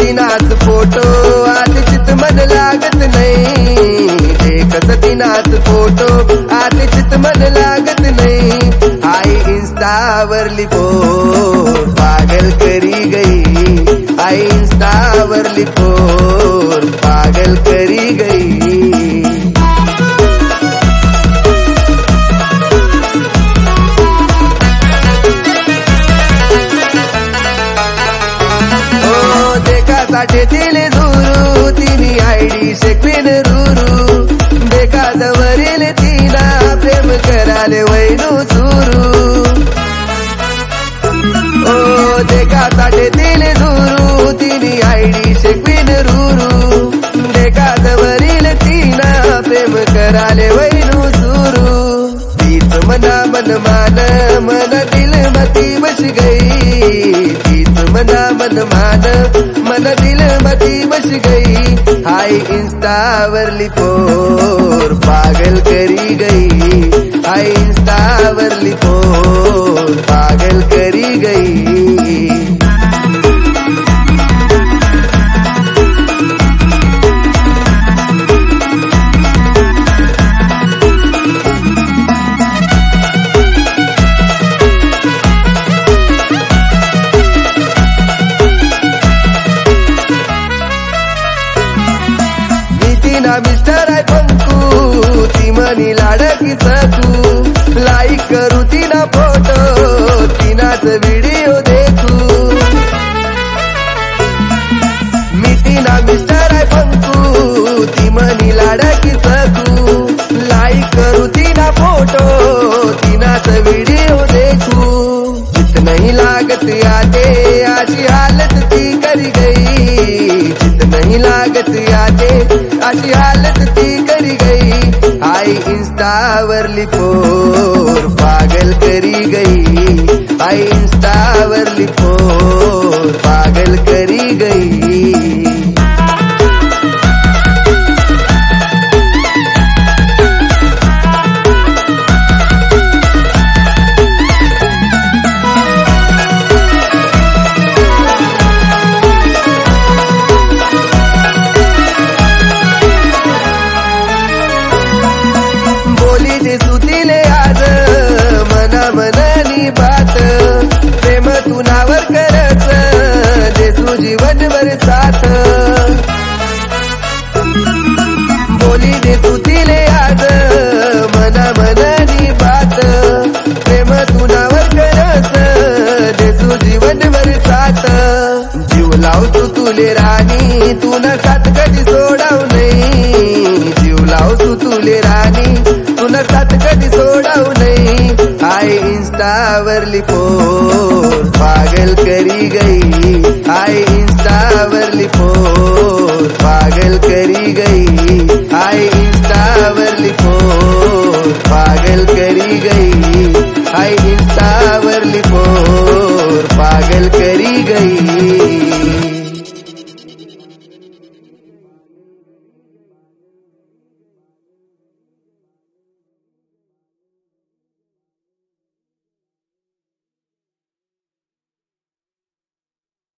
तिनाच photo आत चित मन लागत नाही, देखत तिनाच फोटो आत चित मन लागत नाही. आई इंस्टावरली पोर पागल करी गई, आई इंस्टावरली पोर पागल करी गई. साठी दिले झुरू तिनी आयडी शेकवीन रुरू, देखा जवरील तिना प्रेम कराले वैनू सुरू. ओ देखा साठी दिले झुरू तिनी आयडी शेकवीन रुरू, देखा जवरील तिना प्रेम कराले वैनू सुरू. तीच मना मन मान मन दिल मती बस गई, तीच मना मन मान मन दिल मती बस गई. हाय इंस्टावरली पोर पागल करी गई, हाय इंस्टावरली पोर पागल करी गई. तिना मिस्टर आहे पंकू, ती मनी लाडकी सकू, लाईक करू तिना फोटो तिनाच व्हिडिओ देखू. मी तिना मिस्टर आहे पंकू, ती मनी लाडकी सकू, लाईक करू तिना फोटो तिनाच व्हिडिओ देखू. चित नहीं लागत यादे अशी हालत ती करी गई, चित नहीं लागत यादे अशी हालत ती करी गई. हाय इंस्टावरली पोर पागल करी गई, हाय इंस्टावरली पोर पागल करी गई. सुतीले आज मना मनानी बात, प्रेम तुनावर करस जेसू जीवनभर साथ. बोली दे सुतीले आज मना मनानी बात, प्रेम तुनावर करस जेसू जीवनभर साथ. जीव लाव तू तुले राणी तुना साथ कधी सोडाव नाही, जीव लाव तू तुले राणी तुना साथ कधी सोडाव नाही. हाय इंस्टावरली पोर पागल करी गई, हाय इंस्टावरली पोर पागल करी गई, हाय इंस्टावरली पोर पागल करी